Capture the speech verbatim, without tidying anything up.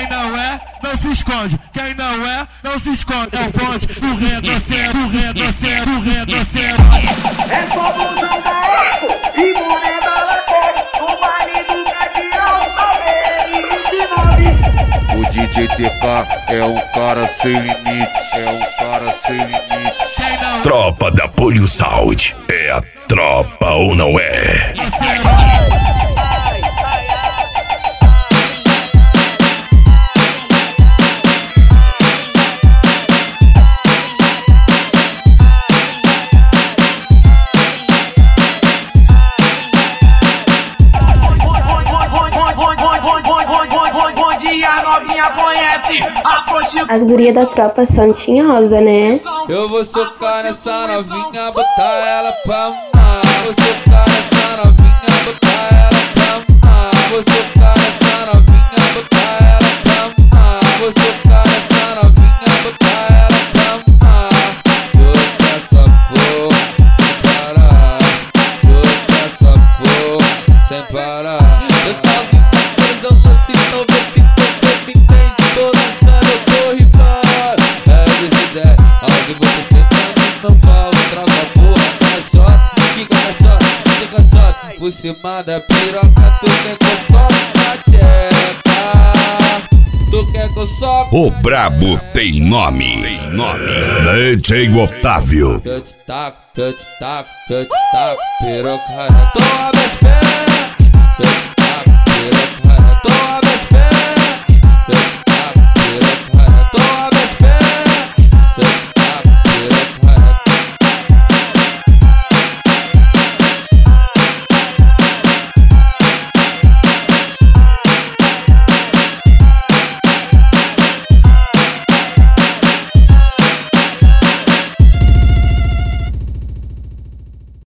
Quem não é, não se esconde. Quem não é, não se esconde. É o ponte, o retrocede, o retrocede, o retrocede. É só blusão da Eco e moneda lateral. No baile do Gavião, o D J T K é um cara sem limite, é um cara sem limite. Tropa da Polio Sound, é a tropa ou não é? As gurias da tropa são tinhosa, né? Eu vou socar nessa novinha, botar ela pra mamar. Vou socar nessa novinha, botar ela pra mamar. Vou socar nessa novinha, botar ela pra mamar. Vou socar nessa novinha, botar ela pra mamar. Soca essa porra sem parar. Soca essa porra sem parar. Eu tava fazendo lance, não vê se você me entende. Tô lançando, eu tô rifando. É desidé, ao vivo você senta no São Paulo. Troca a porra, caixote, fica caixote, fica caixote. Por cima da piroca, tu quer que eu soque na tcheca. Tu quer que eu soque. O brabo tem nome, tem nome. D J Otávio. Eu te taco, eu te taco, eu te taco, piroca na tua pés. Eu te taco, piroca na tua